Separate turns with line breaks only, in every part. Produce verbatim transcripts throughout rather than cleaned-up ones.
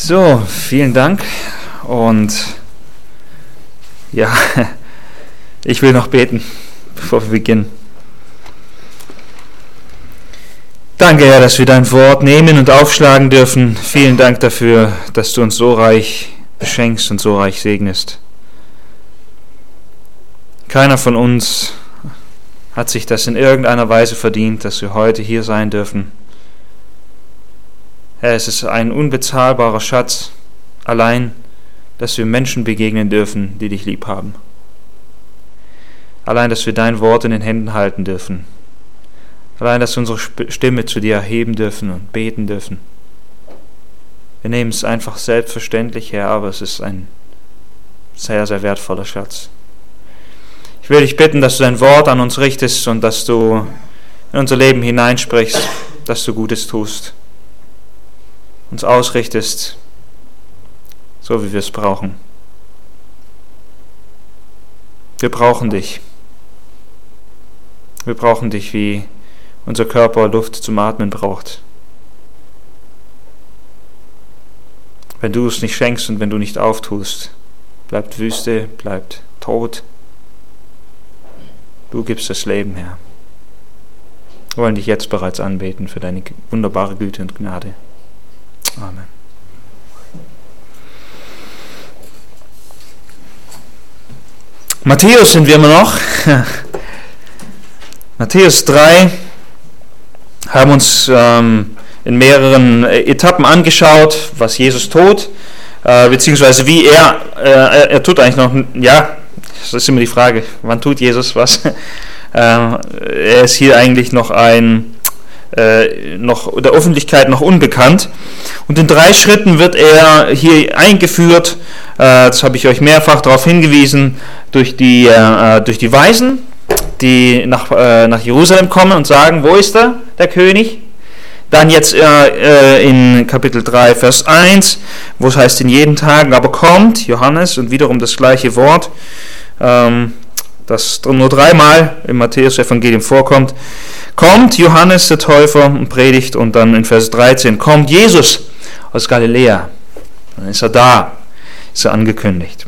So, vielen Dank und ja, ich will noch beten, bevor wir beginnen. Danke, Herr, dass wir dein Wort nehmen und aufschlagen dürfen. Vielen Dank dafür, dass du uns so reich beschenkst und so reich segnest. Keiner von uns hat sich das in irgendeiner Weise verdient, dass wir heute hier sein dürfen. Herr, es ist ein unbezahlbarer Schatz, allein, dass wir Menschen begegnen dürfen, die dich lieb haben. Allein, dass wir dein Wort in den Händen halten dürfen. Allein, dass wir unsere Stimme zu dir erheben dürfen und beten dürfen. Wir nehmen es einfach selbstverständlich her, aber es ist ein sehr, sehr wertvoller Schatz. Ich will dich bitten, dass du dein Wort an uns richtest und dass du in unser Leben hineinsprichst, dass du Gutes tust. Uns ausrichtest, so wie wir es brauchen. Wir brauchen dich. Wir brauchen dich, wie unser Körper Luft zum Atmen braucht. Wenn du es nicht schenkst und wenn du nicht auftust, bleibt Wüste, bleibt Tod. Du gibst das Leben her. Wir wollen dich jetzt bereits anbeten für deine wunderbare Güte und Gnade. Amen. Matthäus sind wir immer noch. Matthäus drei haben uns ähm, in mehreren Etappen angeschaut, was Jesus tut, äh, beziehungsweise wie er, äh, er tut eigentlich noch, ja, das ist immer die Frage, wann tut Jesus was? äh, er ist hier eigentlich noch ein Äh, noch der Öffentlichkeit noch unbekannt. Und in drei Schritten wird er hier eingeführt, äh, das habe ich euch mehrfach darauf hingewiesen, durch die, äh, durch die Weisen, die nach, äh, nach Jerusalem kommen und sagen, wo ist er, der König? Dann jetzt äh, in Kapitel drei, Vers eins, wo es heißt, in jeden Tagen aber kommt, Johannes, und wiederum das gleiche Wort, ähm, das nur dreimal im Matthäus-Evangelium vorkommt, kommt Johannes der Täufer und predigt, und dann in Vers dreizehn kommt Jesus aus Galiläa. Dann ist er da, ist er angekündigt.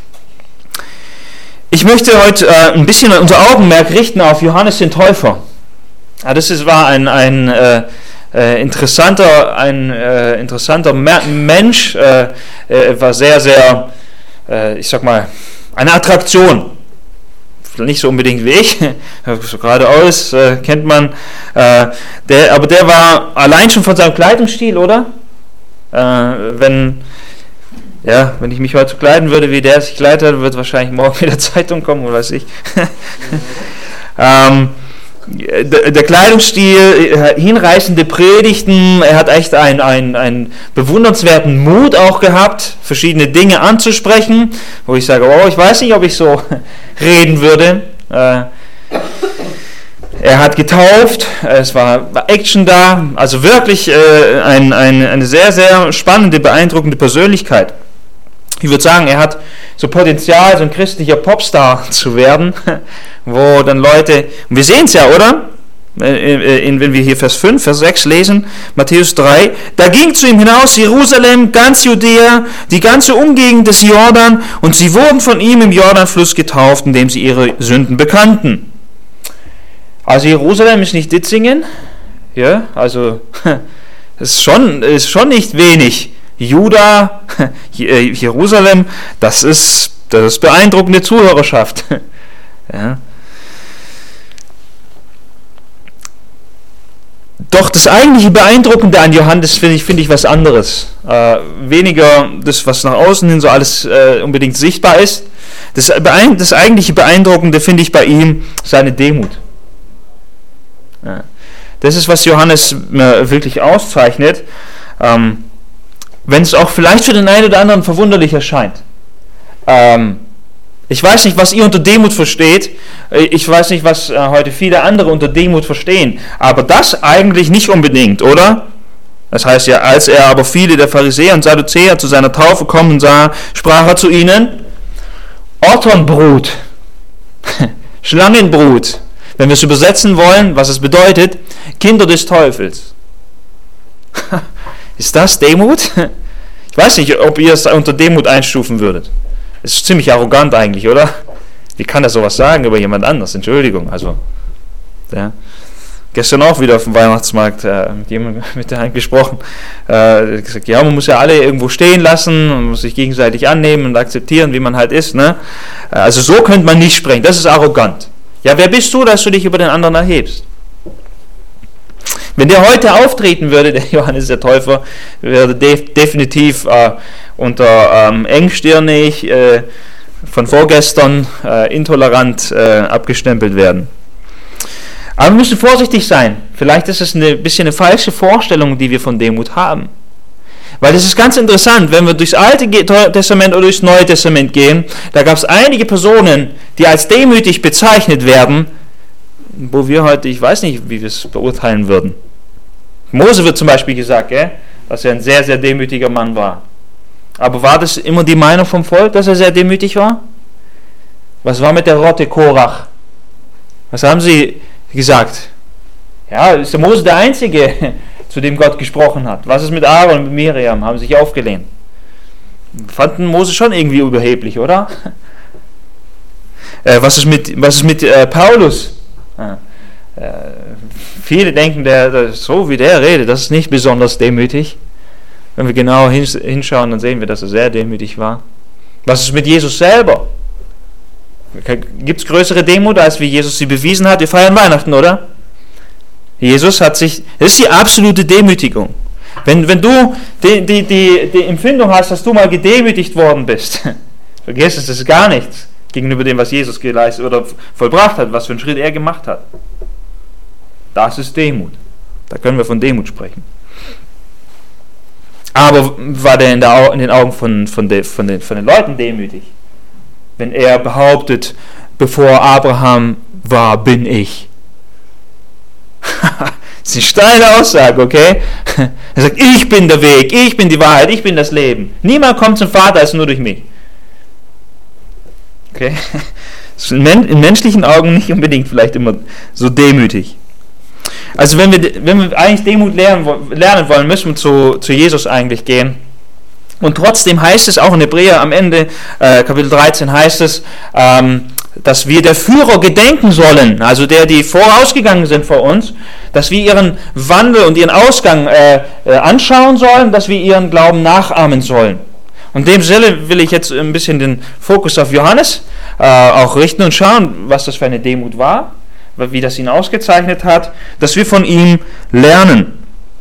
Ich möchte heute äh, ein bisschen unser Augenmerk richten auf Johannes den Täufer. Ja, das ist, war ein, ein äh, äh, interessanter, ein, äh, interessanter Mensch, äh, äh, war sehr, sehr, äh, ich sag mal, eine Attraktion. Nicht so unbedingt wie ich, so geradeaus, äh, kennt man, äh, der, aber der war allein schon von seinem Kleidungsstil, oder? Äh, wenn, ja, wenn ich mich heute so kleiden würde, wie der sich kleidet, wird wahrscheinlich morgen wieder Zeitung kommen, oder weiß ich. ähm, der, der Kleidungsstil, hinreißende Predigten, er hat echt einen, einen, einen bewundernswerten Mut auch gehabt, verschiedene Dinge anzusprechen, wo ich sage, oh, ich weiß nicht, ob ich so reden würde. Äh, er hat getauft, es war, war Action da, also wirklich äh, ein, ein, eine sehr, sehr spannende, beeindruckende Persönlichkeit. Ich würde sagen, er hat so Potenzial, so ein christlicher Popstar zu werden, wo dann Leute, und wir sehen es ja, oder? In, in, wenn wir hier Vers fünf, Vers sechs lesen, Matthäus drei, da ging zu ihm hinaus Jerusalem, ganz Judäa, die ganze Umgegend des Jordan, und sie wurden von ihm im Jordanfluss getauft, indem sie ihre Sünden bekannten. Also Jerusalem ist nicht Ditzingen, ja, also das ist schon, ist schon nicht wenig. Juda, Jerusalem, das ist, das ist beeindruckende Zuhörerschaft. Ja. Doch das eigentliche Beeindruckende an Johannes finde ich, finde ich was anderes. Äh, weniger das, was nach außen hin so alles äh, unbedingt sichtbar ist. Das, beein- das eigentliche Beeindruckende finde ich bei ihm seine Demut. Ja. Das ist, was Johannes äh, wirklich auszeichnet. Ähm, wenn es auch vielleicht für den einen oder anderen verwunderlich erscheint. Ähm, ich weiß nicht, was ihr unter Demut versteht. Ich weiß nicht, was äh, heute viele andere unter Demut verstehen. Aber das eigentlich nicht unbedingt, oder? Das heißt ja, als er aber viele der Pharisäer und Sadduzäer zu seiner Taufe kommen sah, sprach er zu ihnen, Otternbrut, Schlangenbrut. Wenn wir es übersetzen wollen, was es bedeutet, Kinder des Teufels. Ist das Demut? Ich weiß nicht, ob ihr es unter Demut einstufen würdet. Es ist ziemlich arrogant eigentlich, oder? Wie kann er sowas sagen über jemand anders? Entschuldigung, also. Ja. Gestern auch wieder auf dem Weihnachtsmarkt äh, mit jemandem mit der Hand gesprochen. Äh, gesagt, ja, man muss ja alle irgendwo stehen lassen, man muss sich gegenseitig annehmen und akzeptieren, wie man halt ist. Ne? Also so könnte man nicht sprechen, das ist arrogant. Ja, wer bist du, dass du dich über den anderen erhebst? Wenn der heute auftreten würde, der Johannes der Täufer, würde def- definitiv äh, unter ähm, engstirnig, äh, von vorgestern äh, intolerant äh, abgestempelt werden. Aber wir müssen vorsichtig sein. Vielleicht ist es ein bisschen eine falsche Vorstellung, die wir von Demut haben. Weil das ist ganz interessant, wenn wir durchs Alte Testament oder durchs Neue Testament gehen, da gab es einige Personen, die als demütig bezeichnet werden, wo wir heute, ich weiß nicht, wie wir es beurteilen würden. Mose wird zum Beispiel gesagt, gell, dass er ein sehr, sehr demütiger Mann war. Aber war das immer die Meinung vom Volk, dass er sehr demütig war? Was war mit der Rotte Korach? Was haben sie gesagt? Ja, ist der Mose der Einzige, zu dem Gott gesprochen hat. Was ist mit Aaron und mit Miriam? Haben sich aufgelehnt. Fanden Mose schon irgendwie überheblich, oder? Äh, was ist mit, was ist mit äh, Paulus? Äh, viele denken, der, der, so wie der redet, das ist nicht besonders demütig. Wenn wir genau hinschauen, dann sehen wir, dass er sehr demütig war. Was ist mit Jesus selber? Gibt es größere Demut, als wie Jesus sie bewiesen hat? Wir feiern Weihnachten, oder? Jesus hat sich, das ist die absolute Demütigung. Wenn, wenn du die, die, die, die Empfindung hast, dass du mal gedemütigt worden bist, vergiss es, das ist gar nichts gegenüber dem, was Jesus geleistet oder vollbracht hat, was für einen Schritt er gemacht hat. Das ist Demut. Da können wir von Demut sprechen. Aber war der in, der, in den Augen von, von, de, von, den, von den Leuten demütig? Wenn er behauptet, bevor Abraham war, bin ich. Das ist eine steile Aussage, okay? Er sagt, ich bin der Weg, ich bin die Wahrheit, ich bin das Leben. Niemand kommt zum Vater als nur durch mich. Okay? Das ist in menschlichen Augen nicht unbedingt vielleicht immer so demütig. Also wenn wir, wenn wir eigentlich Demut lernen, lernen wollen, müssen wir zu, zu Jesus eigentlich gehen. Und trotzdem heißt es auch in Hebräer am Ende, äh, Kapitel dreizehn heißt es, ähm, dass wir der Führer gedenken sollen, also der, die vorausgegangen sind vor uns, dass wir ihren Wandel und ihren Ausgang äh, äh, anschauen sollen, dass wir ihren Glauben nachahmen sollen. Und in dem Sinne will ich jetzt ein bisschen den Fokus auf Johannes äh, auch richten und schauen, was das für eine Demut war, wie das ihn ausgezeichnet hat, dass wir von ihm lernen.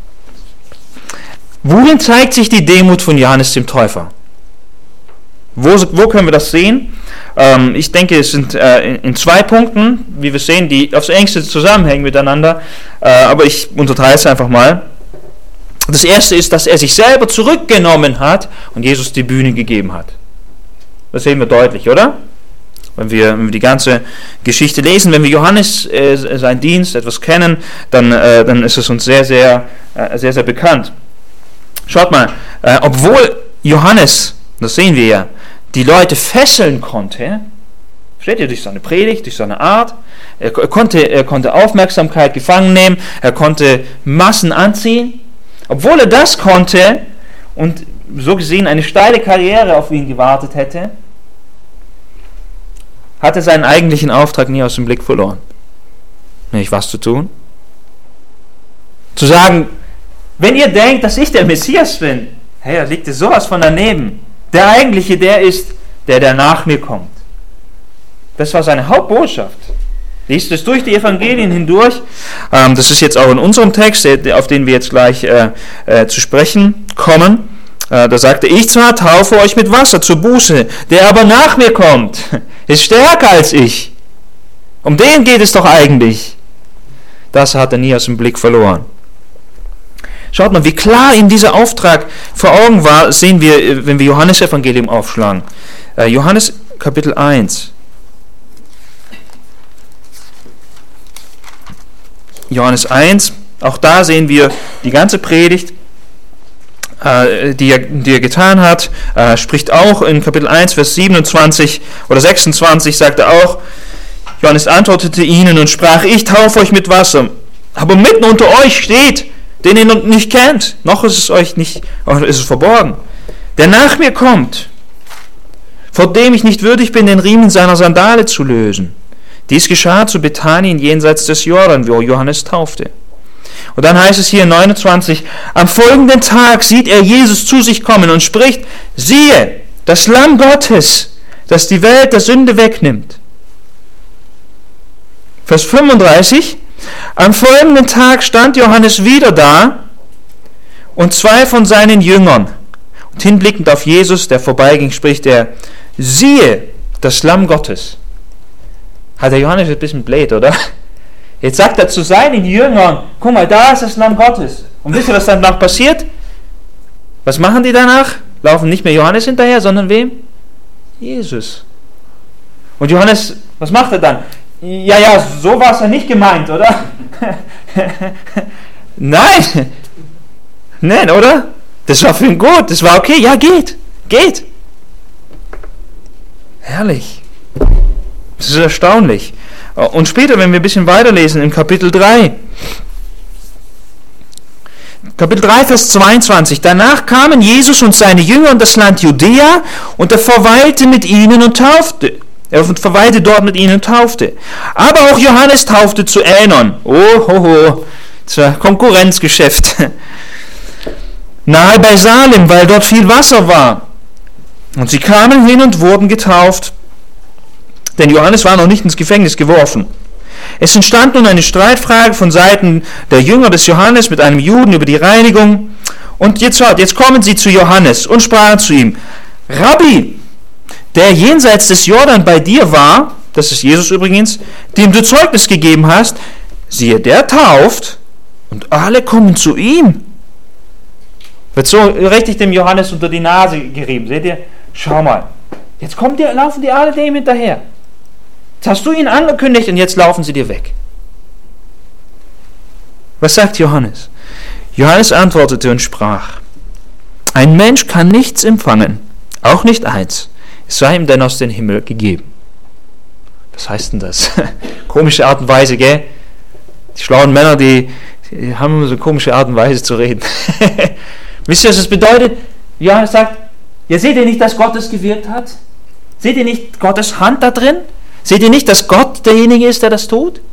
Worin zeigt sich die Demut von Johannes dem Täufer? Wo, wo können wir das sehen? Ähm, ich denke, es sind äh, in, in zwei Punkten, wie wir sehen, die aufs engste zusammenhängen miteinander, äh, aber ich unterteile es einfach mal. Das erste ist, dass er sich selber zurückgenommen hat und Jesus die Bühne gegeben hat. Das sehen wir deutlich, oder? Wenn wir, wenn wir die ganze Geschichte lesen, wenn wir Johannes, äh, seinen Dienst etwas kennen, dann, äh, dann ist es uns sehr, sehr, äh, sehr, sehr bekannt. Schaut mal, äh, obwohl Johannes, das sehen wir ja, die Leute fesseln konnte, versteht ihr, durch seine Predigt, durch seine Art, er, er, konnte, er konnte Aufmerksamkeit gefangen nehmen, er konnte Massen anziehen, obwohl er das konnte und so gesehen eine steile Karriere auf ihn gewartet hätte, hat er seinen eigentlichen Auftrag nie aus dem Blick verloren. Nämlich was zu tun? Zu sagen, wenn ihr denkt, dass ich der Messias bin, hey, da liegt ihr sowas von daneben. Der eigentliche, der ist, der, der nach mir kommt. Das war seine Hauptbotschaft. Liest es durch die Evangelien hindurch. Ähm, das ist jetzt auch in unserem Text, auf den wir jetzt gleich äh, äh, zu sprechen kommen. Äh, da sagte, ich zwar taufe euch mit Wasser zur Buße, der aber nach mir kommt, ist stärker als ich. Um den geht es doch eigentlich. Das hat er nie aus dem Blick verloren. Schaut mal, wie klar ihm dieser Auftrag vor Augen war, sehen wir, wenn wir Johannes Evangelium aufschlagen. Äh, Johannes Kapitel eins. Johannes eins, auch da sehen wir die ganze Predigt, äh, die, er, die er getan hat, äh, spricht auch in Kapitel eins, Vers siebenundzwanzig oder sechsundzwanzig, sagt er auch, Johannes antwortete ihnen und sprach, ich taufe euch mit Wasser, aber mitten unter euch steht, den ihr nicht kennt, noch ist es euch nicht, ist es verborgen. der nach mir kommt, vor dem ich nicht würdig bin, den Riemen seiner Sandale zu lösen. Dies geschah zu Bethanien jenseits des Jordan, wo Johannes taufte. Und dann heißt es hier in neunundzwanzig, am folgenden Tag sieht er Jesus zu sich kommen und spricht, siehe, das Lamm Gottes, das die Welt der Sünde wegnimmt. Vers fünfunddreißig, am folgenden Tag stand Johannes wieder da und zwei von seinen Jüngern. Und hinblickend auf Jesus, der vorbeiging, spricht er, siehe, das Lamm Gottes. Hat der Johannes ein bisschen blöd, oder? Jetzt sagt er zu seinen Jüngern, guck mal, da ist das Lamm Gottes. Und wisst ihr, was danach passiert? Was machen die danach? Laufen nicht mehr Johannes hinterher, sondern wem? Jesus. Und Johannes, was macht er dann? Ja, ja, so war es ja nicht gemeint, oder? Nein! Nein, oder? Das war für ihn gut, das war okay, ja, geht, geht. Herrlich. Das ist erstaunlich. Und später, wenn wir ein bisschen weiterlesen, im Kapitel drei, Kapitel drei, Vers zweiundzwanzig, danach kamen Jesus und seine Jünger in das Land Judäa und er verweilte mit ihnen und taufte. Er verweilte dort mit ihnen und taufte. Aber auch Johannes taufte zu Änon. Oh, ho, ho, das war Konkurrenzgeschäft. Nahe bei Salem, weil dort viel Wasser war. Und sie kamen hin und wurden getauft. Denn Johannes war noch nicht ins Gefängnis geworfen. Es entstand nun eine Streitfrage von Seiten der Jünger des Johannes mit einem Juden über die Reinigung. Und jetzt schaut, jetzt kommen sie zu Johannes und sprachen zu ihm, Rabbi, der jenseits des Jordan bei dir war, das ist Jesus übrigens, dem du Zeugnis gegeben hast, siehe, der tauft und alle kommen zu ihm. Wird so richtig dem Johannes unter die Nase gerieben. Seht ihr? Schau mal. Jetzt kommen die, laufen die alle dem hinterher. Jetzt hast du ihn angekündigt und jetzt laufen sie dir weg. Was sagt Johannes? Johannes antwortete und sprach, ein Mensch kann nichts empfangen, auch nicht eins, es sei ihm denn aus dem Himmel gegeben. Was heißt denn das? Komische Art und Weise, gell? Die schlauen Männer, die, die haben immer so eine komische Art und Weise zu reden. Wisst ihr, was das bedeutet? Johannes sagt, ja, seht ihr nicht, dass Gott es gewirkt hat? Seht ihr nicht Gottes Hand da drin? Seht ihr nicht, dass Gott derjenige ist, der das tut?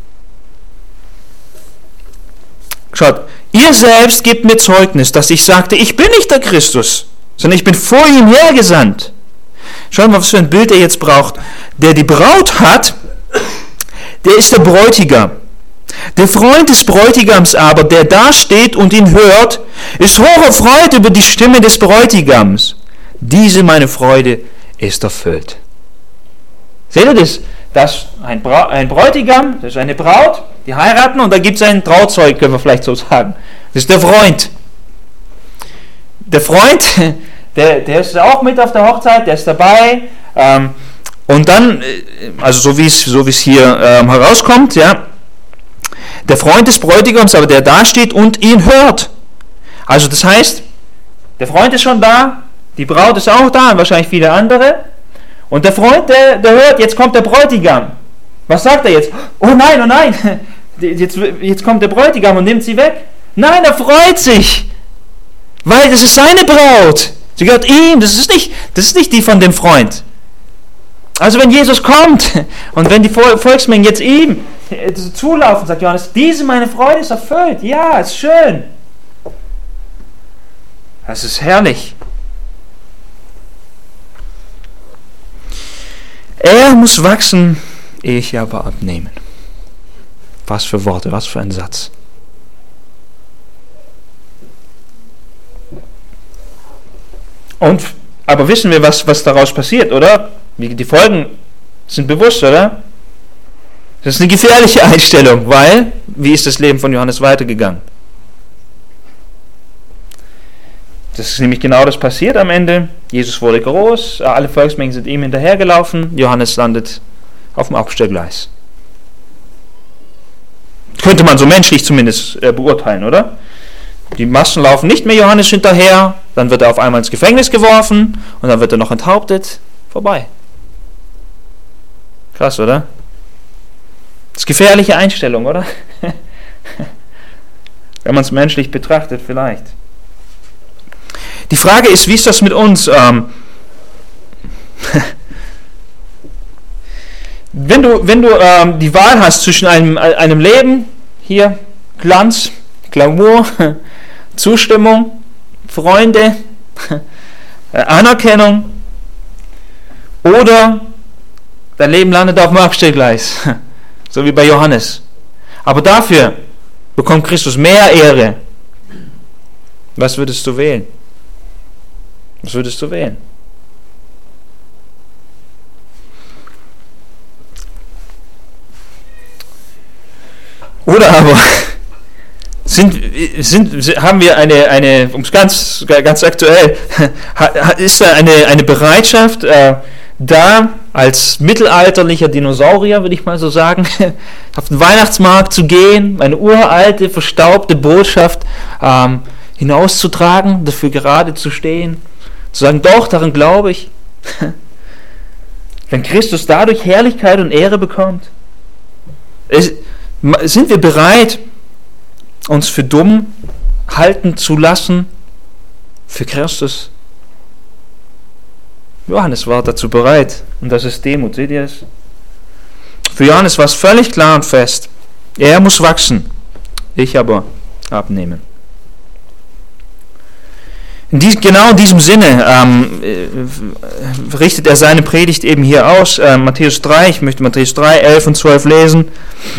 Schaut, ihr selbst gebt mir Zeugnis, dass ich sagte, ich bin nicht der Christus, sondern ich bin vor ihm hergesandt. Schaut mal, was für ein Bild er jetzt braucht. Der die Braut hat, der ist der Bräutigam. Der Freund des Bräutigams aber, der da steht und ihn hört, ist hocherfreut über die Stimme des Bräutigams. Diese meine Freude ist erfüllt. Seht ihr das? Das ist ein, Bra- ein Bräutigam, das ist eine Braut, die heiraten und da gibt es einen Trauzeug, können wir vielleicht so sagen. Das ist der Freund. Der Freund, der, der ist auch mit auf der Hochzeit, der ist dabei. Ähm, und dann, also so wie es so wie es hier ähm, herauskommt, ja, der Freund des Bräutigams, aber der da steht und ihn hört. Also das heißt, der Freund ist schon da, die Braut ist auch da und wahrscheinlich viele andere. Und der Freund, der, der hört, jetzt kommt der Bräutigam. Was sagt er jetzt? Oh nein, oh nein, jetzt, jetzt kommt der Bräutigam und nimmt sie weg. Nein, er freut sich, weil das ist seine Braut. Sie gehört ihm, das ist nicht, das ist nicht die von dem Freund. Also wenn Jesus kommt und wenn die Volksmengen jetzt ihm zulaufen, sagt Johannes, diese meine Freude ist erfüllt. Ja, ist schön. Das ist herrlich. Er muss wachsen, ich aber abnehmen. Was für Worte, was für ein Satz. Und, aber wissen wir, was, was daraus passiert, oder? Die Folgen sind bewusst, oder? Das ist eine gefährliche Einstellung, weil, wie ist das Leben von Johannes weitergegangen? Das ist nämlich genau das passiert am Ende. Jesus wurde groß, alle Volksmengen sind ihm hinterhergelaufen, Johannes landet auf dem Abstellgleis. Könnte man so menschlich zumindest äh, beurteilen, oder? Die Massen laufen nicht mehr Johannes hinterher, dann wird er auf einmal ins Gefängnis geworfen und dann wird er noch enthauptet. Vorbei. Krass, oder? Das ist gefährliche Einstellung, oder? Wenn man es menschlich betrachtet, vielleicht. Die Frage ist, wie ist das mit uns? Ähm, wenn du, wenn du ähm, die Wahl hast zwischen einem, einem Leben, hier Glanz, Glamour, Zustimmung, Freunde, Anerkennung, oder dein Leben landet auf dem Abstellgleis, so wie bei Johannes. Aber dafür bekommt Christus mehr Ehre. Was würdest du wählen? Was würdest du wählen? Oder aber sind, sind, haben wir eine, eine um es ganz, ganz aktuell, ist da eine, eine Bereitschaft äh, da, als mittelalterlicher Dinosaurier, würde ich mal so sagen, auf den Weihnachtsmarkt zu gehen, eine uralte, verstaubte Botschaft ähm, hinauszutragen, dafür gerade zu stehen, zu sagen, doch, daran glaube ich. Wenn Christus dadurch Herrlichkeit und Ehre bekommt, ist, sind wir bereit, uns für dumm halten zu lassen für Christus? Johannes war dazu bereit, und das ist Demut, seht ihr es? Für Johannes war es völlig klar und fest, er muss wachsen, ich aber abnehmen. In dies, genau in diesem Sinne ähm, äh, richtet er seine Predigt eben hier aus, äh, Matthäus drei, ich möchte Matthäus drei, elf und zwölf lesen.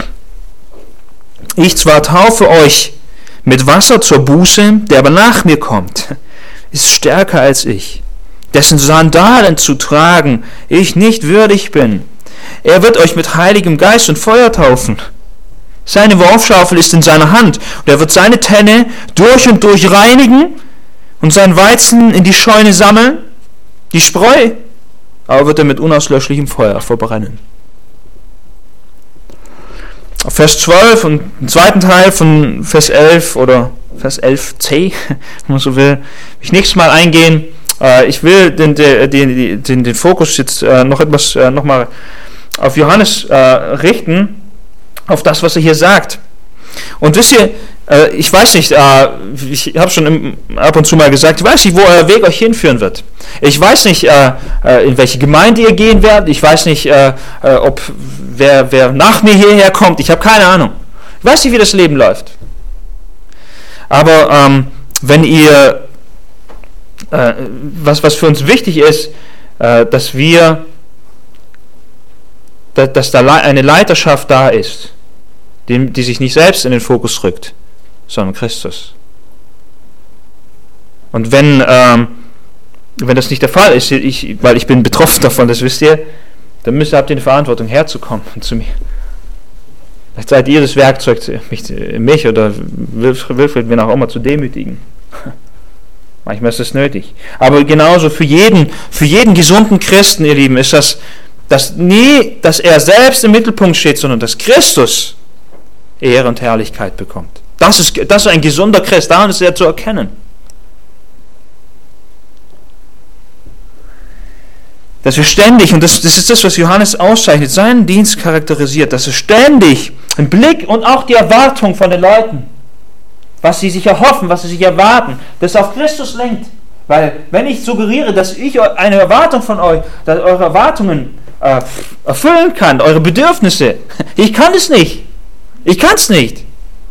Ich zwar taufe euch mit Wasser zur Buße, der aber nach mir kommt, ist stärker als ich, dessen Sandalen zu tragen ich nicht würdig bin. Er wird euch mit heiligem Geist und Feuer taufen. Seine Worfschaufel ist in seiner Hand, und er wird seine Tenne durch und durch reinigen und sein Weizen in die Scheune sammeln, die Spreu aber wird er mit unauslöschlichem Feuer verbrennen. Auf Vers zwölf und im zweiten Teil von Vers elf oder Vers elf c, wenn man so will, will ich nächstes Mal eingehen. Ich will den, den, den, den Fokus jetzt noch etwas noch mal auf Johannes richten, auf das, was er hier sagt. Und wisst ihr, ich weiß nicht, ich habe schon ab und zu mal gesagt, ich weiß nicht, wo euer Weg euch hinführen wird. Ich weiß nicht, in welche Gemeinde ihr gehen werdet. Ich weiß nicht, ob wer, wer nach mir hierher kommt. Ich habe keine Ahnung. Ich weiß nicht, wie das Leben läuft. Aber ähm, wenn ihr, äh, was, was für uns wichtig ist, äh, dass wir, dass, dass da eine Leiterschaft da ist, die, die sich nicht selbst in den Fokus rückt, sondern Christus. Und wenn, ähm, wenn das nicht der Fall ist, ich, weil ich bin betroffen davon, das wisst ihr, dann müsst ihr, habt ihr eine Verantwortung, herzukommen zu mir. Vielleicht seid ihr das Werkzeug, mich, mich oder Wilfried, wen auch immer, zu demütigen. Manchmal ist das nötig. Aber genauso für jeden, für jeden gesunden Christen, ihr Lieben, ist das, dass nie, dass er selbst im Mittelpunkt steht, sondern dass Christus Ehre und Herrlichkeit bekommt. Das ist, das ist ein gesunder Christ, daran ist er zu erkennen. Dass er ständig, und das, das ist das, was Johannes auszeichnet, seinen Dienst charakterisiert, dass er ständig den Blick und auch die Erwartung von den Leuten, was sie sich erhoffen, was sie sich erwarten, das auf Christus lenkt. Weil wenn ich suggeriere, dass ich eine Erwartung von euch, dass eure Erwartungen äh, erfüllen kann, eure Bedürfnisse, ich kann es nicht. Ich kann es nicht.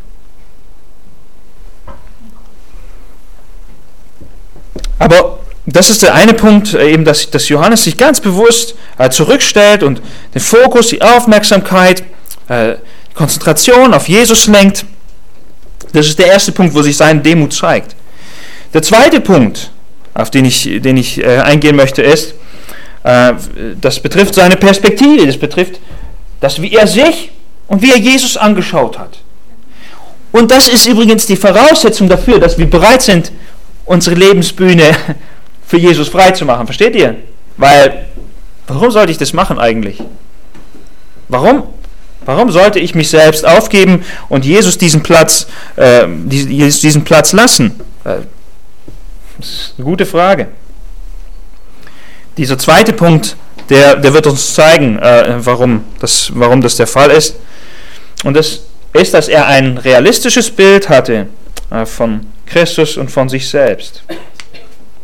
Aber das ist der eine Punkt, eben, dass, dass Johannes sich ganz bewusst äh, zurückstellt und den Fokus, die Aufmerksamkeit, äh, die Konzentration auf Jesus lenkt. Das ist der erste Punkt, wo sich seine Demut zeigt. Der zweite Punkt, auf den ich, den ich äh, eingehen möchte, ist, äh, das betrifft seine Perspektive, das betrifft das, wie er sich und wie er Jesus angeschaut hat. Und das ist übrigens die Voraussetzung dafür, dass wir bereit sind, unsere Lebensbühne für Jesus frei zu machen. Versteht ihr? Weil, warum sollte ich das machen eigentlich? Warum? Warum sollte ich mich selbst aufgeben und Jesus diesen Platz, äh, diesen Platz lassen? Äh, das ist eine gute Frage. Dieser zweite Punkt, der, der wird uns zeigen, äh, warum, das, warum das der Fall ist. Und das ist, dass er ein realistisches Bild hatte äh, von Christus und von sich selbst.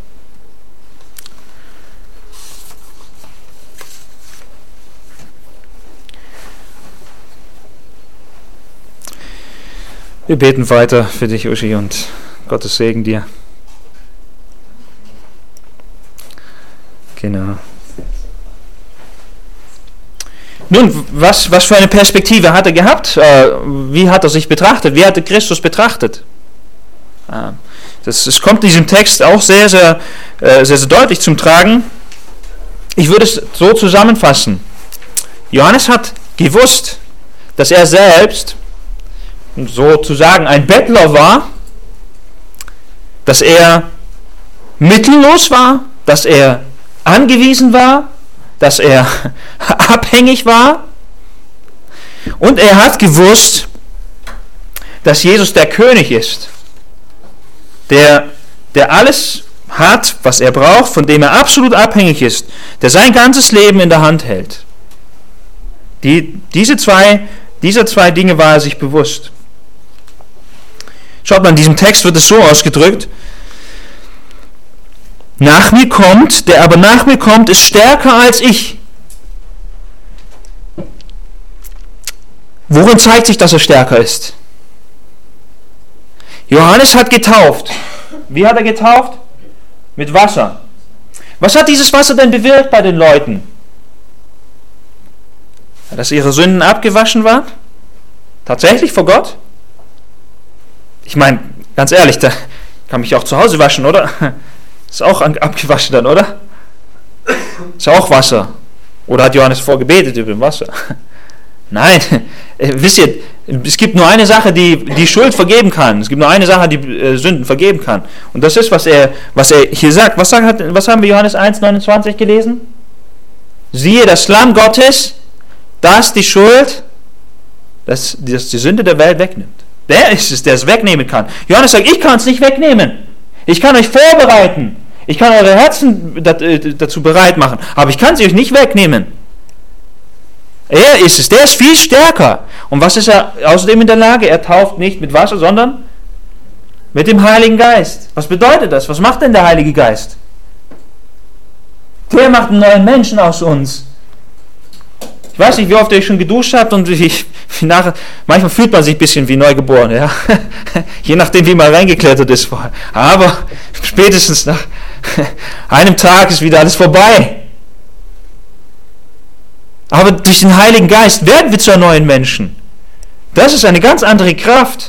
Wir beten weiter für dich, Uschi, und Gottes Segen dir. Genau. Nun, was, was für eine Perspektive hat er gehabt? Äh, wie hat er sich betrachtet? Wie hat er Christus betrachtet? Äh, das, das kommt in diesem Text auch sehr, sehr, äh, sehr, sehr deutlich zum Tragen. Ich würde es so zusammenfassen. Johannes hat gewusst, dass er selbst sozusagen ein Bettler war, dass er mittellos war, dass er angewiesen war, dass er abhängig war, und er hat gewusst, dass Jesus der König ist, der, der alles hat, was er braucht, von dem er absolut abhängig ist, der sein ganzes Leben in der Hand hält. Die, diese zwei, diese zwei Dinge war er sich bewusst. Schaut mal, in diesem Text wird es so ausgedrückt: Nach mir kommt, der aber nach mir kommt, ist stärker als ich. Worin zeigt sich, dass er stärker ist? Johannes hat getauft. Wie hat er getauft? Mit Wasser. Was hat dieses Wasser denn bewirkt bei den Leuten? Dass ihre Sünden abgewaschen waren? Tatsächlich vor Gott? Ich meine, ganz ehrlich, da kann mich auch zu Hause waschen, oder? Ist auch abgewaschen dann, oder? Ist auch Wasser. Oder hat Johannes vorgebetet über dem Wasser? Nein, wisst ihr, es gibt nur eine Sache, die die Schuld vergeben kann. Es gibt nur eine Sache, die äh, Sünden vergeben kann. Und das ist, was er, was er hier sagt. Was, sagt, was haben wir Johannes eins neunundzwanzig gelesen? Siehe, das Lamm Gottes, das die Schuld, das, das die Sünde der Welt wegnimmt. Der ist es, der es wegnehmen kann. Johannes sagt, ich kann es nicht wegnehmen. Ich kann euch vorbereiten. Ich kann eure Herzen dazu bereit machen. Aber ich kann sie euch nicht wegnehmen. Er ist es, der ist viel stärker. Und was ist er außerdem in der Lage? Er tauft nicht mit Wasser, sondern mit dem Heiligen Geist. Was bedeutet das? Was macht denn der Heilige Geist? Der macht einen neuen Menschen aus uns. Ich weiß nicht, wie oft ihr euch schon geduscht habt und wie, wie nachher, manchmal fühlt man sich ein bisschen wie neugeboren, ja. Je nachdem, wie man reingeklettert ist vorher. Aber spätestens nach einem Tag ist wieder alles vorbei. Aber durch den Heiligen Geist werden wir zu neuen Menschen. Das ist eine ganz andere Kraft.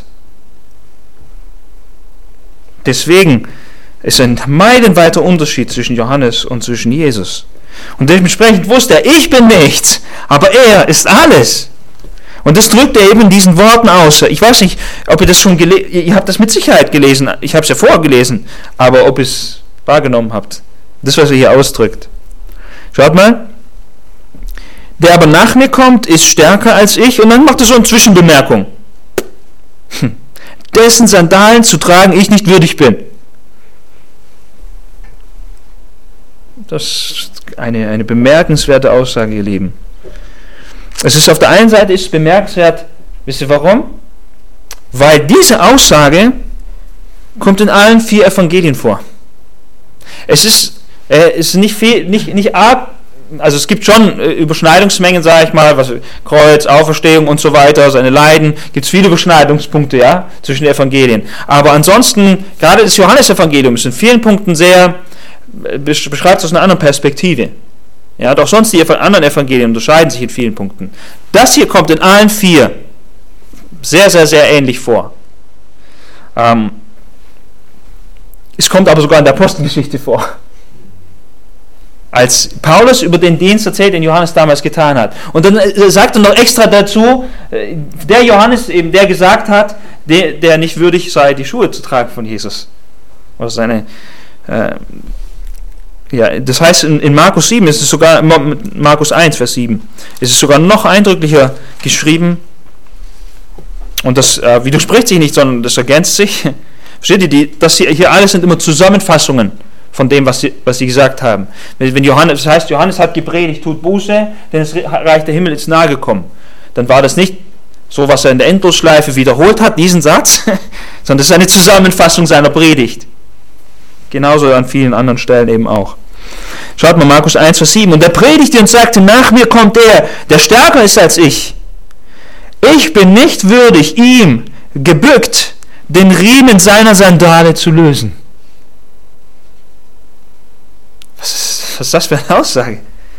Deswegen ist ein meilenweiter Unterschied zwischen Johannes und zwischen Jesus. Und dementsprechend wusste er, ich bin nichts, aber er ist alles. Und das drückt er eben in diesen Worten aus. Ich weiß nicht, ob ihr das schon gelesen habt, ihr habt das mit Sicherheit gelesen, ich habe es ja vorher gelesen, aber ob ihr es wahrgenommen habt. Das, was er hier ausdrückt. Schaut mal. Der aber nach mir kommt, ist stärker als ich. Und dann macht er so eine Zwischenbemerkung. Hm. Dessen Sandalen zu tragen ich nicht würdig bin. Das ist eine, eine bemerkenswerte Aussage, ihr Lieben. Es ist auf der einen Seite ist bemerkenswert, wisst ihr warum? Weil diese Aussage kommt in allen vier Evangelien vor. Es ist, äh, ist nicht, viel, nicht, nicht arg, also es gibt schon äh, Überschneidungsmengen, sage ich mal, was Kreuz, Auferstehung und so weiter, seine Leiden, gibt es viele Überschneidungspunkte, ja, zwischen den Evangelien. Aber ansonsten, gerade das Johannesevangelium ist in vielen Punkten sehr, beschreibt es aus einer anderen Perspektive. Ja, doch sonst die anderen Evangelien unterscheiden sich in vielen Punkten. Das hier kommt in allen vier sehr, sehr, sehr ähnlich vor. Ähm, es kommt aber sogar in der Apostelgeschichte vor. Als Paulus über den Dienst erzählt, den Johannes damals getan hat. Und dann sagt er noch extra dazu, der Johannes, eben der gesagt hat, der, der nicht würdig sei, die Schuhe zu tragen von Jesus. Oder seine, äh, ja, das heißt, in, in Markus sieben ist es sogar, Markus eins, Vers sieben, ist es sogar noch eindrücklicher geschrieben. Und das äh, widerspricht sich nicht, sondern das ergänzt sich. Versteht ihr, die, das hier, hier alles sind immer Zusammenfassungen von dem, was sie, was sie gesagt haben. Wenn Johannes, das heißt, Johannes hat gepredigt, tut Buße, denn das Reich der Himmel ist nahe gekommen. Dann war das nicht so, was er in der Endlosschleife wiederholt hat, diesen Satz, sondern das ist eine Zusammenfassung seiner Predigt. Genauso an vielen anderen Stellen eben auch. Schaut mal, Markus eins, Vers sieben. Und er predigte und sagte, nach mir kommt der, der stärker ist als ich. Ich bin nicht würdig, ihm gebückt, den Riemen seiner Sandale zu lösen. Was ist, was ist das für eine Aussage?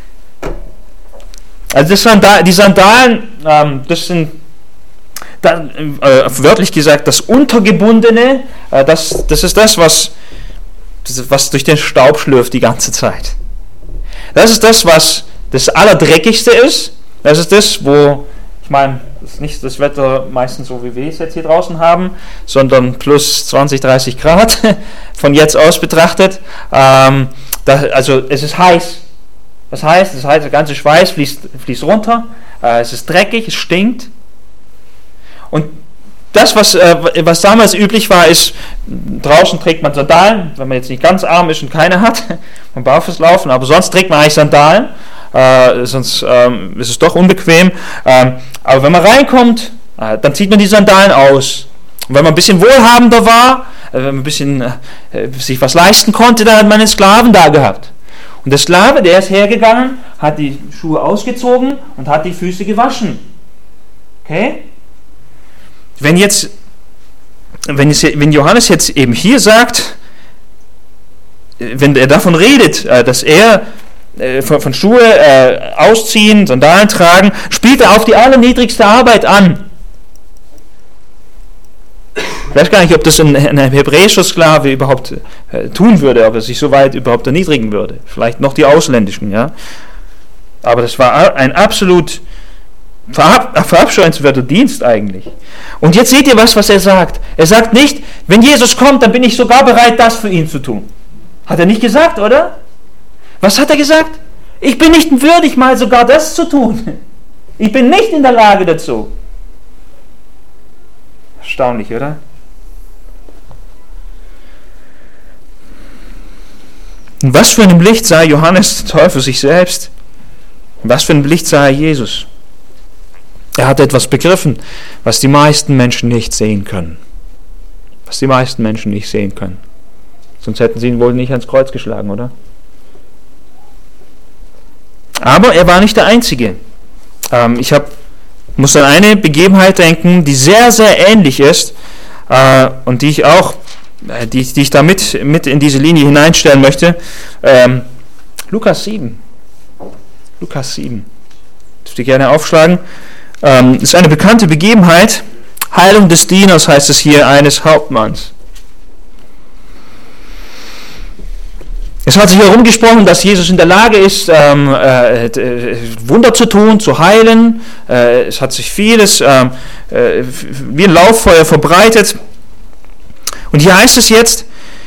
Also das Sandal, die Sandalen, ähm, das sind da, äh, wörtlich gesagt das Untergebundene, äh, das, das ist das was, das, was durch den Staub schlürft die ganze Zeit. Das ist das, was das Allerdreckigste ist. Das ist das, wo, ich meine, das ist nicht das Wetter meistens so, wie wir es jetzt hier draußen haben, sondern plus zwanzig, dreißig Grad von jetzt aus betrachtet. Ähm, da, also es ist heiß. Was heißt? Das heißt, der ganze Schweiß fließt, fließt runter, äh, es ist dreckig, es stinkt. Und das, was, äh, was damals üblich war, ist, draußen trägt man Sandalen, wenn man jetzt nicht ganz arm ist und keine hat, man barfuß laufen, aber sonst trägt man eigentlich Sandalen, äh, sonst ähm, ist es doch unbequem. Ähm, aber wenn man reinkommt, äh, dann zieht man die Sandalen aus. Und wenn man ein bisschen wohlhabender war, äh, wenn man ein bisschen äh, sich was leisten konnte, dann hat man einen Sklaven da gehabt. Und der Sklave, der ist hergegangen, hat die Schuhe ausgezogen und hat die Füße gewaschen. Okay? Wenn jetzt, wenn, es, wenn Johannes jetzt eben hier sagt, wenn er davon redet, dass er von, von Schuhe äh, ausziehen, Sandalen tragen, spielt er auf die allerniedrigste Arbeit an. Ich weiß gar nicht, ob das ein, ein hebräischer Sklave überhaupt äh, tun würde, ob er sich so weit überhaupt erniedrigen würde. Vielleicht noch die ausländischen, ja. Aber das war ein absolut verab- verabscheuenswerter Dienst eigentlich. Und jetzt seht ihr was, was er sagt. Er sagt nicht, wenn Jesus kommt, dann bin ich sogar bereit, das für ihn zu tun. Hat er nicht gesagt, oder? Was hat er gesagt? Ich bin nicht würdig, mal sogar das zu tun. Ich bin nicht in der Lage dazu. Erstaunlich, oder? In was für einem Licht sah Johannes der Täufer sich selbst? In was für einem Licht sah er Jesus? Er hat etwas begriffen, was die meisten Menschen nicht sehen können. Was die meisten Menschen nicht sehen können. Sonst hätten sie ihn wohl nicht ans Kreuz geschlagen, oder? Aber er war nicht der Einzige. Ähm, ich hab, muss an eine Begebenheit denken, die sehr, sehr ähnlich ist äh, und die ich auch, äh, die, die ich da mit, mit in diese Linie hineinstellen möchte. Ähm, Lukas sieben. Lukas sieben. Dürft ihr gerne aufschlagen. Ähm, das ist eine bekannte Begebenheit. Heilung des Dieners heißt es hier, eines Hauptmanns. Es hat sich herumgesprochen, dass Jesus in der Lage ist, ähm, äh, Wunder zu tun, zu heilen. Äh, es hat sich vieles äh, wie ein Lauffeuer verbreitet. Und hier heißt es jetzt,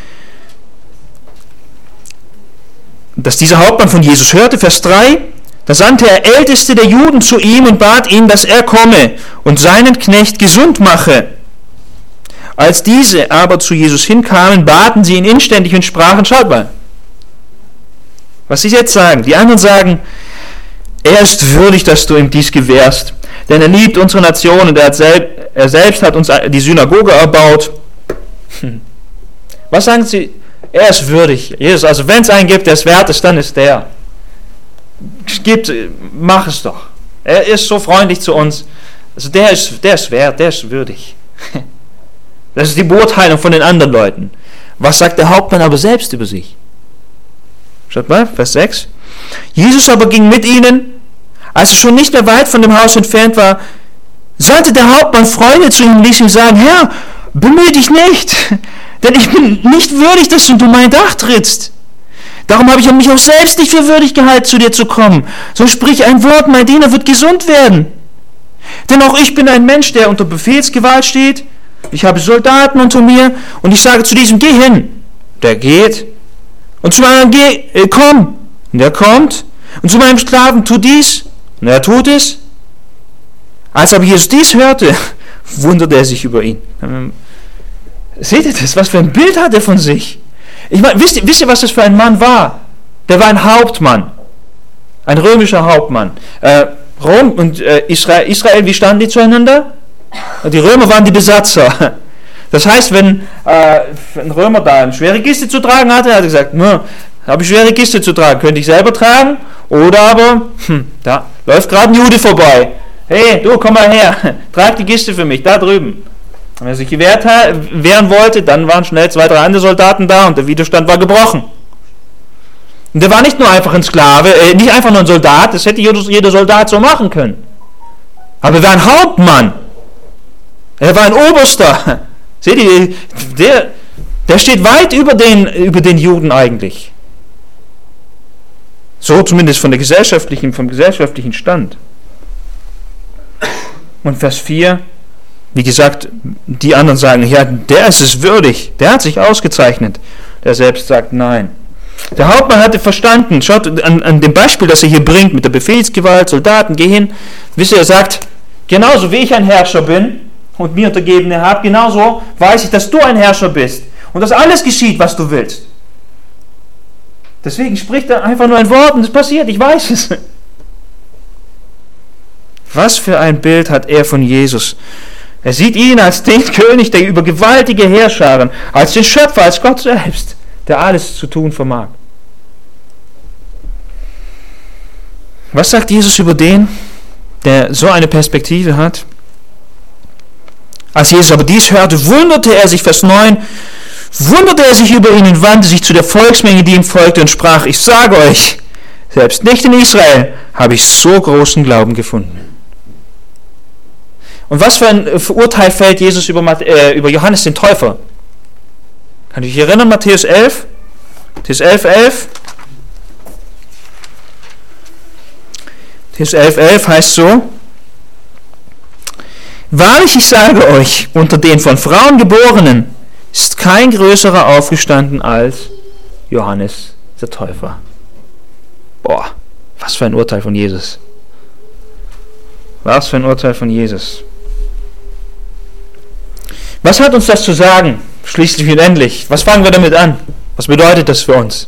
dass dieser Hauptmann von Jesus hörte, Vers drei, da sandte er Älteste der Juden zu ihm und bat ihn, dass er komme und seinen Knecht gesund mache. Als diese aber zu Jesus hinkamen, baten sie ihn inständig und sprachen, schaut mal, was sie jetzt sagen. Die anderen sagen, er ist würdig, dass du ihm dies gewährst, denn er liebt unsere Nation und er, hat selb, er selbst hat uns die Synagoge erbaut. Hm. Was sagen sie? Er ist würdig. Jesus, also wenn es einen gibt, der es wert ist, dann ist der. Gibt, mach es doch. Er ist so freundlich zu uns. Also der ist, der ist wert, der ist würdig. Das ist die Beurteilung von den anderen Leuten. Was sagt der Hauptmann aber selbst über sich? Schaut mal, Vers sechs. Jesus aber ging mit ihnen. Als er schon nicht mehr weit von dem Haus entfernt war, sandte der Hauptmann Freunde zu ihm und ließ ihm sagen, Herr, bemühe dich nicht, denn ich bin nicht würdig, dass du unter mein Dach trittst. Darum habe ich mich auch selbst nicht für würdig gehalten, zu dir zu kommen. So sprich ein Wort, mein Diener wird gesund werden. Denn auch ich bin ein Mensch, der unter Befehlsgewalt steht. Ich habe Soldaten unter mir und ich sage zu diesem, geh hin. Der geht. Und zu meinem, geh, äh, komm. Und er kommt. Und zu meinem Sklaven, tu dies. Und er tut es. Als aber Jesus dies hörte, wunderte er sich über ihn. Seht ihr das? Was für ein Bild hat er von sich? Ich meine, wisst ihr, wisst ihr, was das für ein Mann war? Der war ein Hauptmann. Ein römischer Hauptmann. Äh, Rom und äh, Israel, Israel, wie standen die zueinander? Die Römer waren die Besatzer. Das heißt, wenn äh, ein Römer da eine schwere Kiste zu tragen hatte, hat er gesagt, habe ich schwere Kiste zu tragen, könnte ich selber tragen? Oder aber, hm, da läuft gerade ein Jude vorbei. Hey, du, komm mal her, trag die Kiste für mich, da drüben. Wenn er sich gewehrt, wehren wollte, dann waren schnell zwei, drei andere Soldaten da und der Widerstand war gebrochen. Und der war nicht nur einfach ein Sklave, äh, nicht einfach nur ein Soldat, das hätte jeder Soldat so machen können. Aber er war ein Hauptmann. Er war ein Oberster. Seht ihr, der, der steht weit über den, über den Juden eigentlich. So zumindest von der gesellschaftlichen, vom gesellschaftlichen Stand. Und Vers vier, wie gesagt, die anderen sagen, ja, der ist es würdig, der hat sich ausgezeichnet. Der selbst sagt, nein. Der Hauptmann hatte verstanden, schaut an, an dem Beispiel, das er hier bringt, mit der Befehlsgewalt, Soldaten, geh hin. Wisst ihr, er sagt, genauso wie ich ein Herrscher bin und mir Untergebene habe, genauso weiß ich, dass du ein Herrscher bist und dass alles geschieht, was du willst. Deswegen spricht er einfach nur ein Wort und es passiert, ich weiß es. Was für ein Bild hat er von Jesus? Er sieht ihn als den König, der über gewaltige Heerscharen, als den Schöpfer, als Gott selbst, der alles zu tun vermag. Was sagt Jesus über den, der so eine Perspektive hat? Als Jesus aber dies hörte, wunderte er sich, Vers neun, wunderte er sich über ihn und wandte sich zu der Volksmenge, die ihm folgte, und sprach, ich sage euch, selbst nicht in Israel habe ich so großen Glauben gefunden. Und was für ein Urteil fällt Jesus über, äh, über Johannes den Täufer? Kann ich mich erinnern, Matthäus elf? Matthäus elf, elf. Matthäus elf, elf heißt so, wahrlich, ich sage euch, unter den von Frauen Geborenen ist kein größerer aufgestanden als Johannes der Täufer. Boah, was für ein Urteil von Jesus. Was für ein Urteil von Jesus. Was hat uns das zu sagen? Schließlich und endlich. Was fangen wir damit an? Was bedeutet das für uns?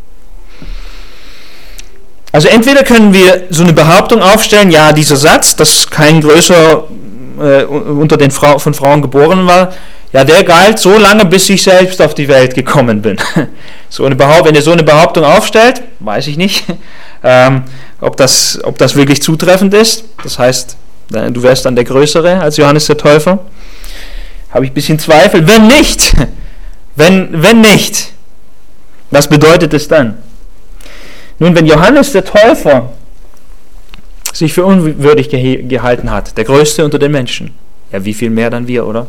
Also entweder können wir so eine Behauptung aufstellen, ja, dieser Satz, dass kein größer äh, unter den Frau, von Frauen geboren war, ja, der galt so lange, bis ich selbst auf die Welt gekommen bin. So eine Behaupt- wenn ihr so eine Behauptung aufstellt, weiß ich nicht, ähm, ob, das, ob das wirklich zutreffend ist. Das heißt, du wärst dann der Größere als Johannes der Täufer. Habe ich ein bisschen Zweifel. Wenn nicht, wenn, wenn nicht, was bedeutet es dann? Nun, wenn Johannes der Täufer sich für unwürdig ge- gehalten hat, der Größte unter den Menschen, ja, wie viel mehr dann wir, oder?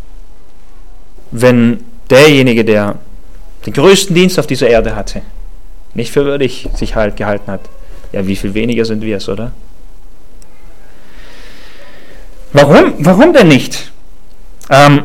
Wenn derjenige, der den größten Dienst auf dieser Erde hatte, nicht für würdig sich halt gehalten hat, ja, wie viel weniger sind wir es, oder? Warum? Warum denn nicht? Ähm,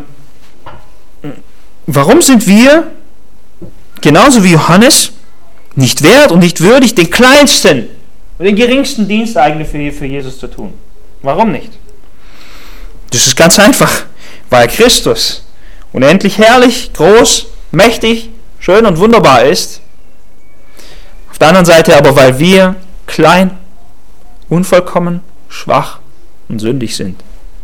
warum sind wir, genauso wie Johannes, nicht wert und nicht würdig, den kleinsten und den geringsten Dienst eigentlich für, für Jesus zu tun? Warum nicht? Das ist ganz einfach, weil Christus unendlich herrlich, groß, mächtig, schön und wunderbar ist. Auf der anderen Seite aber, weil wir klein, unvollkommen, schwach und sündig sind.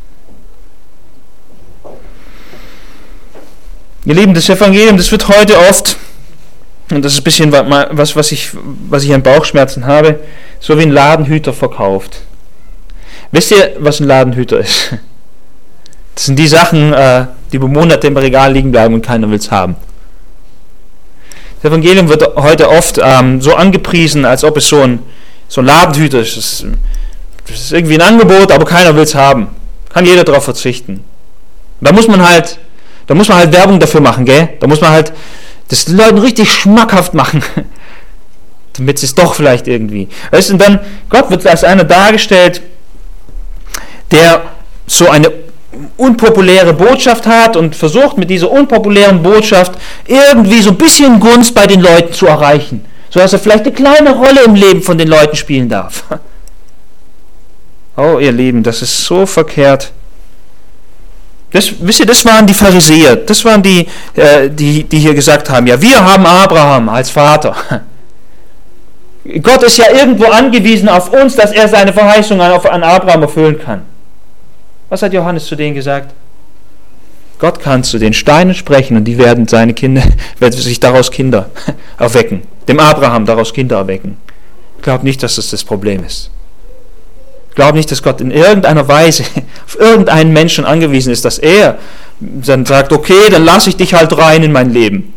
Ihr Lieben, das Evangelium, das wird heute oft, und das ist ein bisschen was, was ich, was ich an Bauchschmerzen habe, so wie ein Ladenhüter verkauft. Wisst ihr, was ein Ladenhüter ist? Das sind die Sachen, die über Monate im Regal liegen bleiben und keiner will es haben. Das Evangelium wird heute oft ähm, so angepriesen, als ob es so ein, so ein Ladenhüter ist. Das, ist. das ist irgendwie ein Angebot, aber keiner will es haben. Kann jeder darauf verzichten. Da muss man halt Da muss man halt Werbung dafür machen, gell? Da muss man halt das den Leuten richtig schmackhaft machen, damit sie es doch vielleicht irgendwie. Weißt du, und dann, Gott wird als einer dargestellt, der so eine unpopuläre Botschaft hat und versucht mit dieser unpopulären Botschaft irgendwie so ein bisschen Gunst bei den Leuten zu erreichen, sodass er vielleicht eine kleine Rolle im Leben von den Leuten spielen darf. Oh, ihr Lieben, das ist so verkehrt. Das, wisst ihr, das waren die Pharisäer, das waren die, äh, die, die hier gesagt haben, ja, wir haben Abraham als Vater. Gott ist ja irgendwo angewiesen auf uns, dass er seine Verheißung an, an Abraham erfüllen kann. Was hat Johannes zu denen gesagt? Gott kann zu den Steinen sprechen und die werden seine Kinder, werden sich daraus Kinder erwecken. Dem Abraham daraus Kinder erwecken. Ich glaube nicht, dass das das Problem ist. Ich glaube nicht, dass Gott in irgendeiner Weise auf irgendeinen Menschen angewiesen ist, dass er dann sagt, okay, dann lasse ich dich halt rein in mein Leben.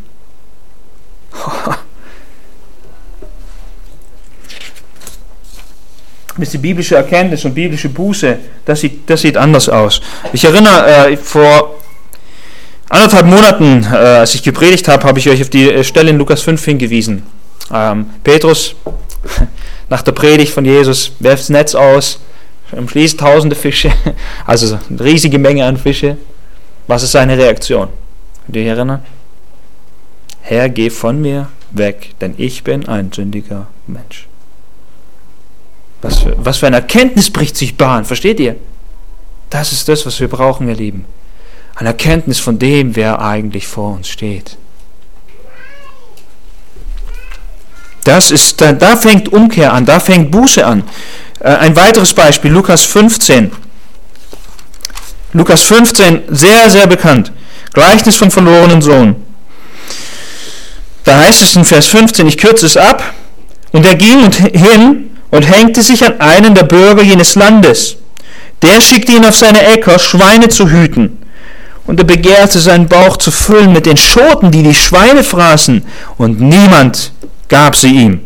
Das ist die biblische Erkenntnis und biblische Buße, das sieht, das sieht anders aus. Ich erinnere, äh, vor anderthalb Monaten, äh, als ich gepredigt habe, habe ich euch auf die Stelle in Lukas fünf hingewiesen. Ähm, Petrus, nach der Predigt von Jesus, werft das Netz aus, umschließt tausende Fische, also eine riesige Menge an Fische. Was ist seine Reaktion? Könnt ihr euch erinnern? Herr, geh von mir weg, denn ich bin ein sündiger Mensch. Was für, was für eine Erkenntnis bricht sich Bahn, versteht ihr? Das ist das, was wir brauchen, ihr Lieben. Eine Erkenntnis von dem, wer eigentlich vor uns steht. Das ist, da, da fängt Umkehr an, da fängt Buße an. Äh, ein weiteres Beispiel, Lukas fünfzehn. Lukas fünfzehn, sehr, sehr bekannt. Gleichnis vom verlorenen Sohn. Da heißt es in Vers fünfzehn, ich kürze es ab, und er ging und hin und hängte sich an einen der Bürger jenes Landes. Der schickte ihn auf seine Äcker, Schweine zu hüten. Und er begehrte, seinen Bauch zu füllen mit den Schoten, die die Schweine fraßen, und niemand gab sie ihm.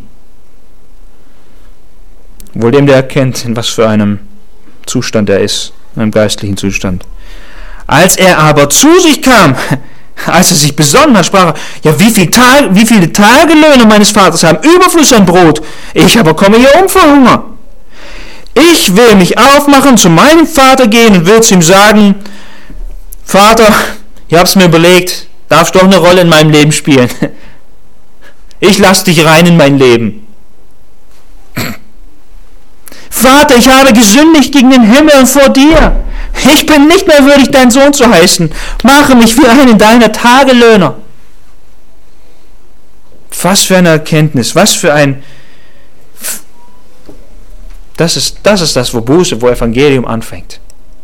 Wohl dem, der erkennt, in was für einem Zustand er ist, in einem geistlichen Zustand. Als er aber zu sich kam, als er sich besonnen hat, sprach er, ja, wie, viel Tag, wie viele Tagelöhne meines Vaters haben Überfluss an Brot, ich aber komme hier um vor Hunger. Ich will mich aufmachen, zu meinem Vater gehen und will zu ihm sagen, Vater, ich habe es mir überlegt, darfst doch eine Rolle in meinem Leben spielen. Ich lasse dich rein in mein Leben. Vater, ich habe gesündigt gegen den Himmel und vor dir. Ich bin nicht mehr würdig, dein Sohn zu heißen. Mache mich wie einen deiner Tagelöhner. Was für eine Erkenntnis, was für ein... Das ist, das ist das, wo Buße, wo Evangelium anfängt.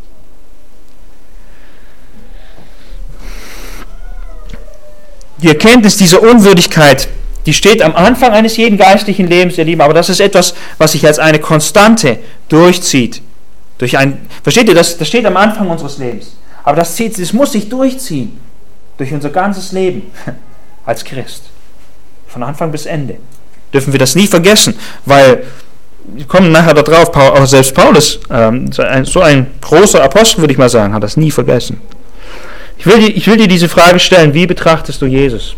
Die Erkenntnis dieser Unwürdigkeit, die steht am Anfang eines jeden geistlichen Lebens, ihr Lieben, aber das ist etwas, was sich als eine Konstante durchzieht. Durch ein, versteht ihr, das, das steht am Anfang unseres Lebens. Aber das, zieht, das muss sich durchziehen. Durch unser ganzes Leben als Christ. Von Anfang bis Ende. Dürfen wir das nie vergessen. Weil, wir kommen nachher darauf, auch selbst Paulus, ähm, so ein großer Apostel, würde ich mal sagen, hat das nie vergessen. Ich will, dir, ich will dir diese Frage stellen, wie betrachtest du Jesus?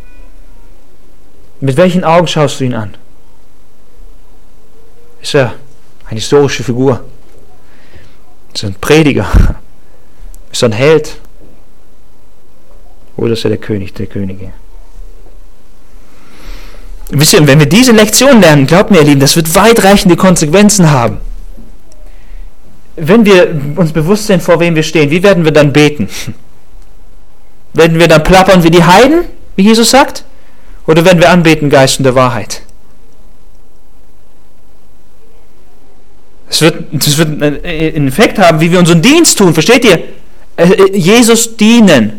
Mit welchen Augen schaust du ihn an? Ist er eine historische Figur? Ist er ein Prediger? Ist er ein Held? Oder ist er der König der Könige? Wisst ihr, wenn wir diese Lektion lernen, glaubt mir, ihr Lieben, das wird weitreichende Konsequenzen haben. Wenn wir uns bewusst sind, vor wem wir stehen, wie werden wir dann beten? Werden wir dann plappern wie die Heiden, wie Jesus sagt? Oder werden wir anbeten, Geist und der Wahrheit? Es wird, das wird einen Effekt haben, wie wir unseren Dienst tun. Versteht ihr? Jesus dienen.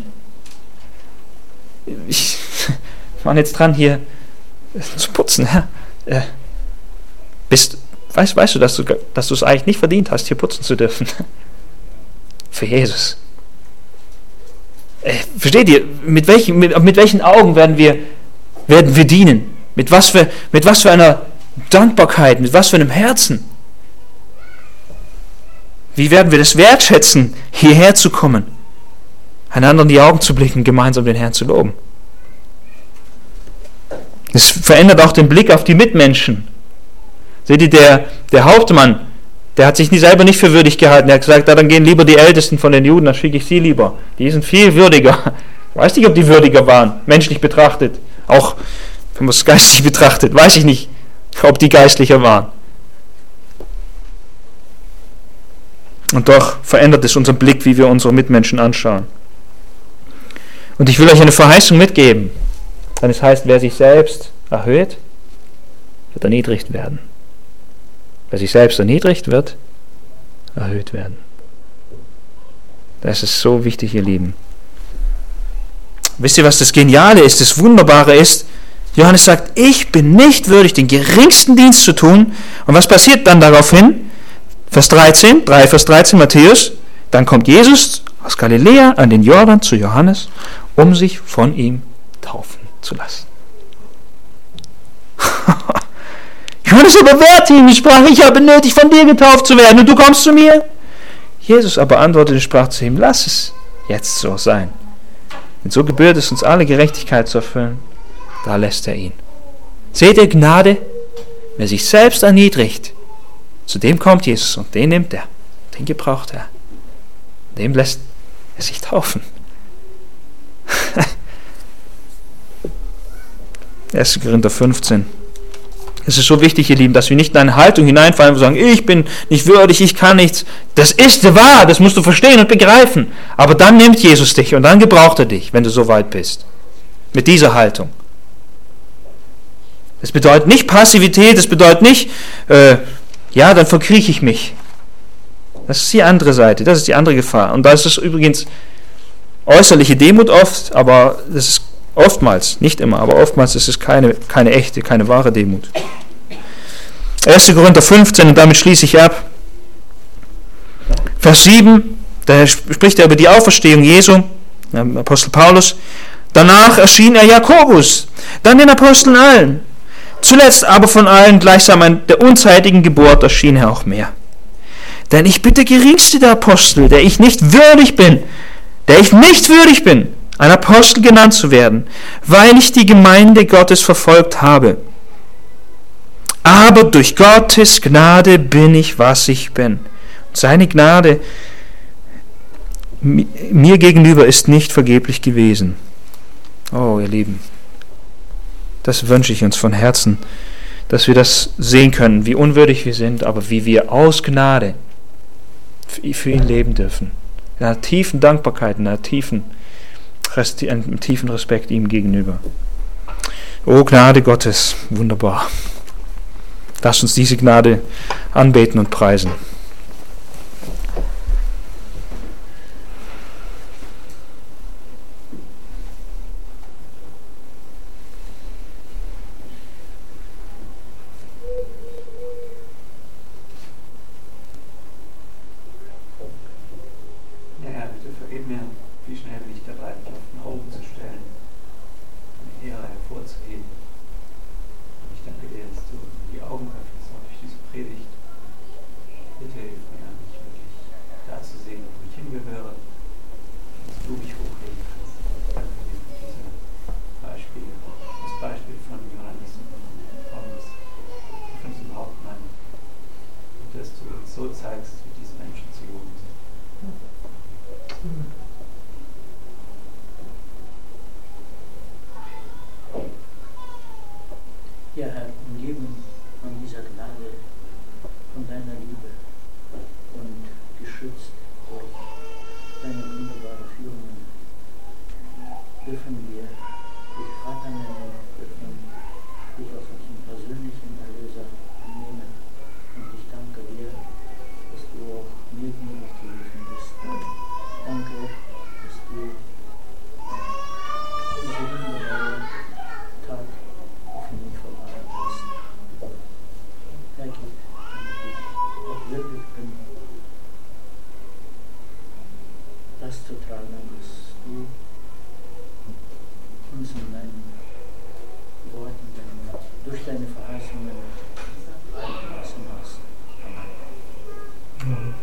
Ich war jetzt dran, hier zu putzen. Ja. Bist, weißt, weißt du, dass du dass du es eigentlich nicht verdient hast, hier putzen zu dürfen? Für Jesus. Versteht ihr? Mit welchen, mit, mit welchen Augen werden wir, werden wir dienen? Mit was, für, mit was für einer Dankbarkeit? Mit was für einem Herzen? Wie werden wir das wertschätzen, hierher zu kommen, einander in die Augen zu blicken, gemeinsam den Herrn zu loben? Es verändert auch den Blick auf die Mitmenschen. Seht ihr, der, der Hauptmann, der hat sich nie selber nicht für würdig gehalten. Er hat gesagt, ja, dann gehen lieber die Ältesten von den Juden, dann schicke ich sie lieber. Die sind viel würdiger. Ich weiß nicht, ob die würdiger waren, menschlich betrachtet. Auch wenn man es geistlich betrachtet, weiß ich nicht, ob die geistlicher waren. Und doch verändert es unseren Blick, wie wir unsere Mitmenschen anschauen. Und ich will euch eine Verheißung mitgeben. Denn es heißt, wer sich selbst erhöht, wird erniedrigt werden. Wer sich selbst erniedrigt, wird erhöht werden. Das ist so wichtig, ihr Lieben. Wisst ihr, was das Geniale ist, das Wunderbare ist? Johannes sagt, ich bin nicht würdig, den geringsten Dienst zu tun. Und was passiert dann daraufhin? Vers dreizehn, drei Vers dreizehn, Matthäus, dann kommt Jesus aus Galiläa an den Jordan zu Johannes, um sich von ihm taufen zu lassen. Johannes aber wehrte ihn und sprach, ich habe nötig, von dir getauft zu werden, und du kommst zu mir? Jesus aber antwortete und sprach zu ihm, lass es jetzt so sein. Denn so gebührt es uns alle, Gerechtigkeit zu erfüllen. Da lässt er ihn. Seht ihr Gnade? Wer sich selbst erniedrigt, zu dem kommt Jesus und den nimmt er, den gebraucht er. Dem lässt er sich taufen. erster Korinther fünfzehn. Es ist so wichtig, ihr Lieben, dass wir nicht in eine Haltung hineinfallen, wo wir sagen, ich bin nicht würdig, ich kann nichts. Das ist wahr, das musst du verstehen und begreifen. Aber dann nimmt Jesus dich und dann gebraucht er dich, wenn du so weit bist. Mit dieser Haltung. Das bedeutet nicht Passivität, das bedeutet nicht, äh, ja, dann verkrieche ich mich. Das ist die andere Seite, das ist die andere Gefahr. Und da ist es übrigens äußerliche Demut oft, aber das ist oftmals, nicht immer, aber oftmals ist es keine, keine echte, keine wahre Demut. erster Korinther fünfzehn, und damit schließe ich ab. Vers sieben, da spricht er über die Auferstehung Jesu, Apostel Paulus. Danach erschien er Jakobus, dann den Aposteln allen. Zuletzt aber von allen gleichsam an der unzeitigen Geburt erschien er auch mehr. Denn ich bin der geringste der Apostel, der ich nicht würdig bin, der ich nicht würdig bin, ein Apostel genannt zu werden, weil ich die Gemeinde Gottes verfolgt habe. Aber durch Gottes Gnade bin ich, was ich bin. Und seine Gnade mir gegenüber ist nicht vergeblich gewesen. Oh, ihr Lieben, das wünsche ich uns von Herzen, dass wir das sehen können, wie unwürdig wir sind, aber wie wir aus Gnade für ihn leben dürfen. In einer tiefen Dankbarkeit, in einer tiefen, einem tiefen Respekt ihm gegenüber. O Gnade Gottes, wunderbar. Lass uns diese Gnade anbeten und preisen.
Ja, Herr, umgeben von dieser Gnade, von deiner Liebe und geschützt durch deine wunderbare Führung, dürfen wir dich Vater nennen, dürfen dich als unseren persönlichen Erlöser nehmen. Und ich danke dir, dass du auch mir gnädig gewesen bist. Danke, dass du diese wunderbare Tat auf mich verlassen hast. Herr, gib, damit ich auch wirklich bin, das zu tragen, was du uns in deinen Worten, durch deine Verheißungen gelassen hast. Amen.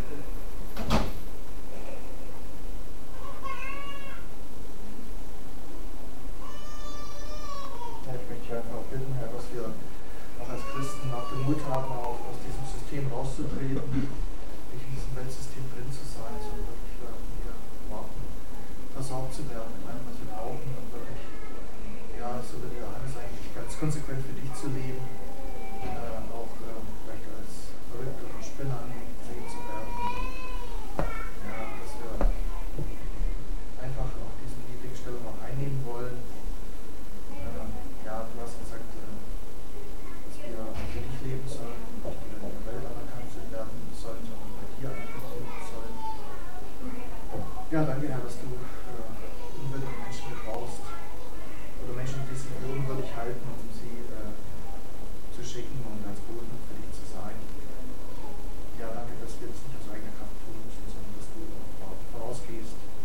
Ja, ich möchte dich einfach auch bitten, Herr, dass wir auch als Christen auch den Mut haben, auch aus diesem System rauszutreten, nicht in diesem Weltsystem drin zu sein, sondern wirklich äh, hier warten, versorgt zu werden mit allem, was wir brauchen, und wirklich, ja, so wie der Johannes eigentlich ganz konsequent für dich zu leben, äh, auch äh, vielleicht als verrückt oder Spinner angesehen zu werden. Ja, dass wir einfach auch diese niedrige Stellung auch einnehmen wollen. Äh, ja, du hast gesagt, äh, dass wir für dich leben sollen, nicht nur in der Welt anerkannt werden sollen, sondern bei dir anerkannt werden sollen. Ja, danke, Herr, dass du äh, unwürdige Menschen gebrauchst, oder Menschen, die sich für unwürdig halten, um sie äh, zu schicken und als Boten für dich zu sein. Ja, danke, dass wir das nicht aus eigener Kraft tun müssen, sondern dass du vorausgehst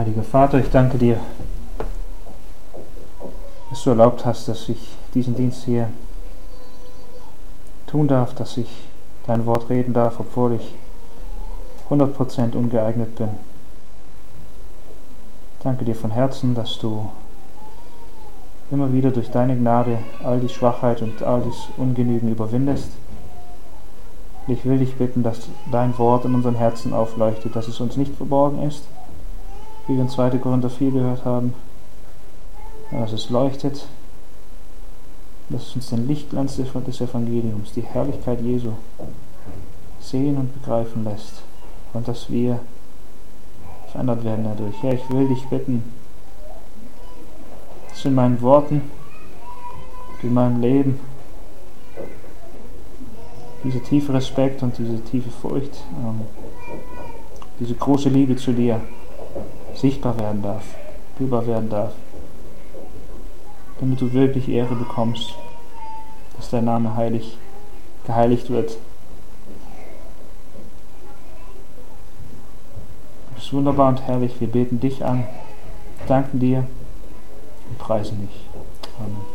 Heiliger Vater, ich danke dir, dass du erlaubt hast, dass ich diesen Dienst hier tun darf, dass ich dein Wort reden darf, obwohl ich hundert Prozent ungeeignet bin. Ich danke dir von Herzen, dass du immer wieder durch deine Gnade all die Schwachheit und all das Ungenügen überwindest. Ich will dich bitten, dass dein Wort in unseren Herzen aufleuchtet, dass es uns nicht verborgen ist, wie wir in zweiter Korinther vier gehört haben, sondern dass es leuchtet, dass es uns den Lichtglanz des Evangeliums, die Herrlichkeit Jesu sehen und begreifen lässt und dass wir verändert werden dadurch. Herr, ich will dich bitten, dass in meinen Worten, in meinem Leben dieser tiefe Respekt und diese tiefe Furcht, ähm, diese große Liebe zu dir sichtbar werden darf, spürbar werden darf, damit du wirklich Ehre bekommst, dass dein Name heilig, geheiligt wird. Du bist wunderbar und herrlich, wir beten dich an, danken dir und preisen dich. Amen.